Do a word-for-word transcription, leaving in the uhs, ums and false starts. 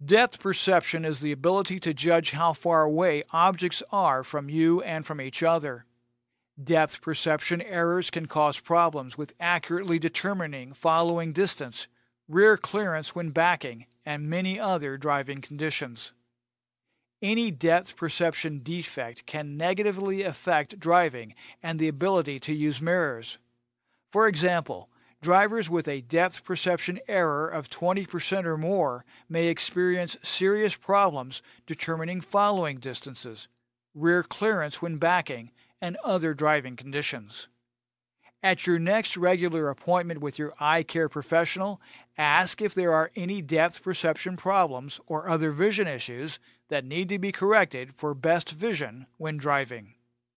Depth perception is the ability to judge how far away objects are from you and from each other. Depth perception errors can cause problems with accurately determining following distance, rear clearance when backing, and many other driving conditions. Any depth perception defect can negatively affect driving and the ability to use mirrors. For example, drivers with a depth perception error of twenty percent or more may experience serious problems determining following distances, rear clearance when backing, and other driving conditions. At your next regular appointment with your eye care professional, ask if there are any depth perception problems or other vision issues that need to be corrected for best vision when driving.